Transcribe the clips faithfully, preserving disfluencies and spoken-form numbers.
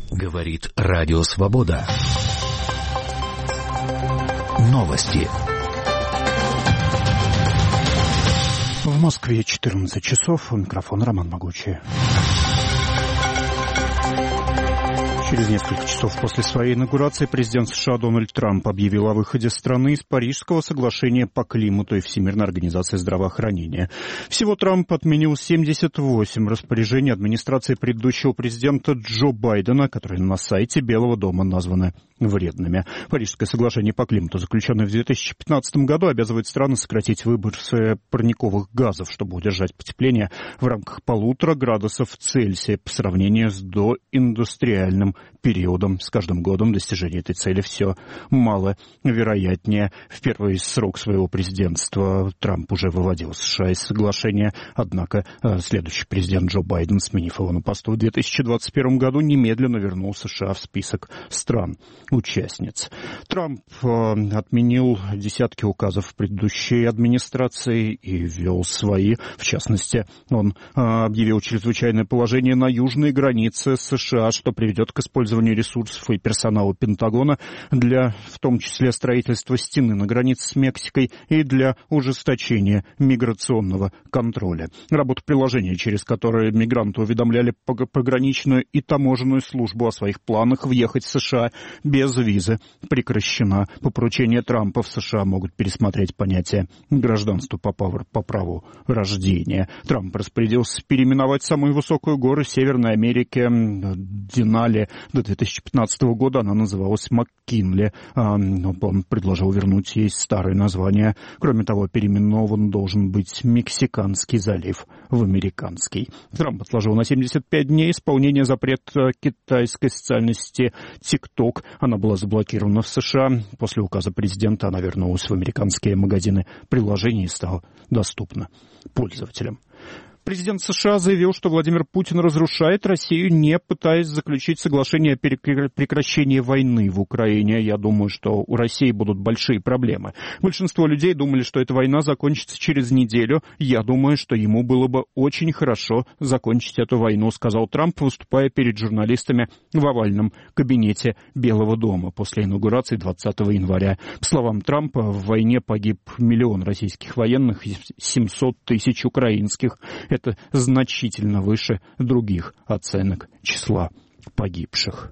Говорит Радио Свобода. Новости. В Москве четырнадцать часов. У микрофона Роман Могучий. Через несколько часов после своей инаугурации президент США Дональд Трамп объявил о выходе страны из Парижского соглашения по климату и Всемирной организации здравоохранения. Всего Трамп отменил семьдесят восемь распоряжений администрации предыдущего президента Джо Байдена, которые на сайте Белого дома названы вредными. Парижское соглашение по климату, заключенное в две тысячи пятнадцатом году, обязывает страны сократить выбросы парниковых газов, чтобы удержать потепление в рамках полутора градусов Цельсия по сравнению с доиндустриальным периодом. С каждым годом достижение этой цели все маловероятнее. В первый срок своего президентства Трамп уже выводил США из соглашения, однако следующий президент Джо Байден, сменив его на посту в две тысячи двадцать первом году, немедленно вернул США в список стран-участниц. Трамп отменил десятки указов предыдущей администрации и ввел свои. В частности, он объявил чрезвычайное положение на южной границе США, что приведет к использованию ресурсов и персонала Пентагона для, в том числе, строительства стены на границе с Мексикой и для ужесточения миграционного контроля. Работа приложения, через которое мигранты уведомляли пограничную и таможенную службу о своих планах въехать в США без визы, прекращена. По поручению Трампа в США могут пересмотреть понятие гражданства по праву рождения. Трамп распорядился переименовать самую высокую гору Северной Америки Денали. До две тысячи пятнадцатого года она называлась МакКинли. Он предложил вернуть ей старое название. Кроме того, переименован должен быть Мексиканский залив в Американский. Трамп отложил на семьдесят пять дней исполнение запрета китайской социальности TikTok. Она была заблокирована в США. После указа президента она вернулась в американские магазины приложений и стала доступна пользователям. Президент США заявил, что Владимир Путин разрушает Россию, не пытаясь заключить соглашение о прекращении войны в Украине. Я думаю, что у России будут большие проблемы. Большинство людей думали, что эта война закончится через неделю. Я думаю, что ему было бы очень хорошо закончить эту войну, сказал Трамп, выступая перед журналистами в овальном кабинете Белого дома после инаугурации двадцатого января. По словам Трампа, в войне погиб миллион российских военных и семьсот тысяч украинских. Это значительно выше других оценок числа погибших.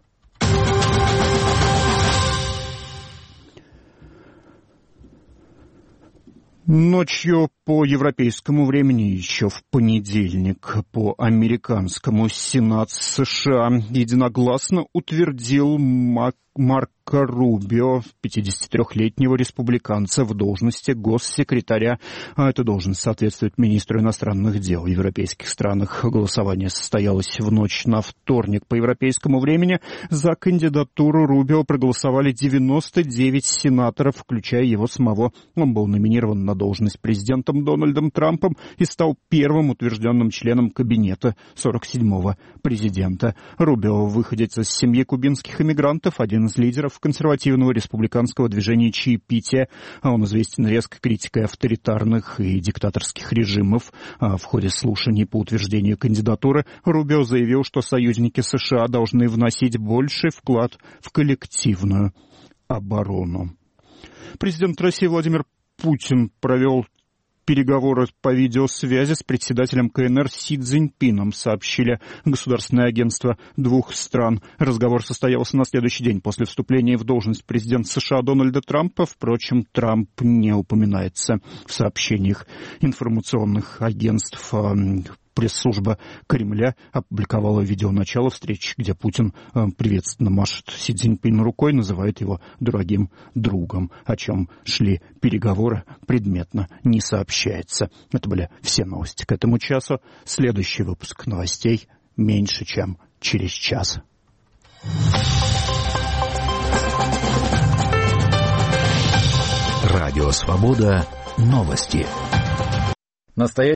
Ночью по европейскому времени, еще в понедельник по американскому, Сенат США единогласно утвердил Марко Рубио, пятидесятитрёхлетнего республиканца, в должности госсекретаря. Эта должность соответствует министру иностранных дел в европейских странах. Голосование состоялось в ночь на вторник по европейскому времени. За кандидатуру Рубио проголосовали девяносто девять сенаторов, включая его самого. Он был номинирован на должность президентом Дональдом Трампом и стал первым утвержденным членом кабинета сорок седьмого президента. Рубио выходец из семьи кубинских иммигрантов, один из лидеров консервативного республиканского движения чаепития. Он известен резкой критикой авторитарных и диктаторских режимов. В ходе слушаний по утверждению кандидатуры Рубио заявил, что союзники США должны вносить больший вклад в коллективную оборону. Президент России Владимир Путин провел переговоры по видеосвязи с председателем КНР Си Цзиньпином, сообщили государственное агентство двух стран. Разговор состоялся на следующий день после вступления в должность президента США Дональда Трампа. Впрочем, Трамп не упоминается в сообщениях информационных агентств. Пресс-служба Кремля опубликовала видео начала встречи, где Путин приветственно машет Си Цзиньпину рукой, называет его дорогим другом. О чем шли переговоры, предметно не сообщается. Это были все новости к этому часу. Следующий выпуск новостей меньше, чем через час. Радио Свобода. Новости. Настоящий